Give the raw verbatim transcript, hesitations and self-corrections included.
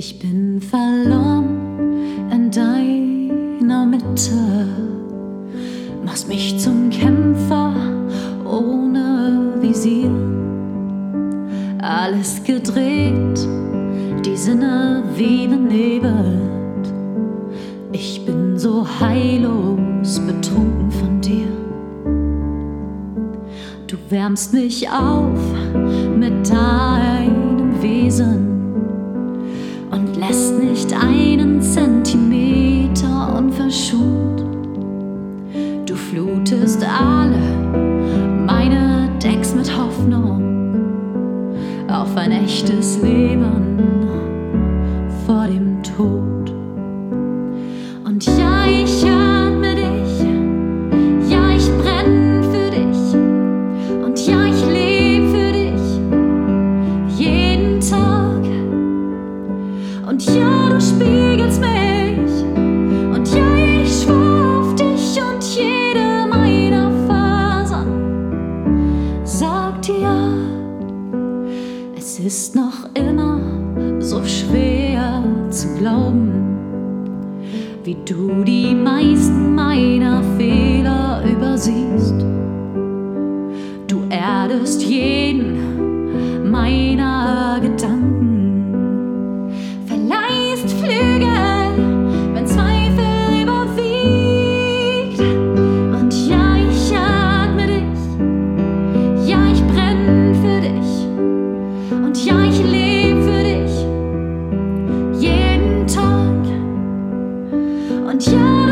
Ich bin verloren in deiner Mitte, machst mich zum Kämpfer ohne Visier. Alles gedreht, die Sinne wie benebelt. Ich bin so heillos betrunken von dir. Du wärmst mich auf mit deinem Wesen und lässt nicht einen Zentimeter unverschont. Du flutest alle meine Decks mit Hoffnung auf ein echtes Leben vor dem Tod. Und ja, ich atme dich, ja, ich brenne für dich, und ja, ich lebe für dich jeden Tag. Und ja, du spiegelst mich, und ja, ich schwör auf dich, und jede meiner Fasern sagt ja. Es ist noch immer so schwer zu glauben, wie du die meisten meiner Fehler übersiehst. Du erdest jeden meiner Gedanken, verleihst Flügel, wenn Zweifel überwiegt. Und ja, ich atme dich, ja, ich brenne für dich, und ja, ich lebe für dich jeden Tag. Und ja,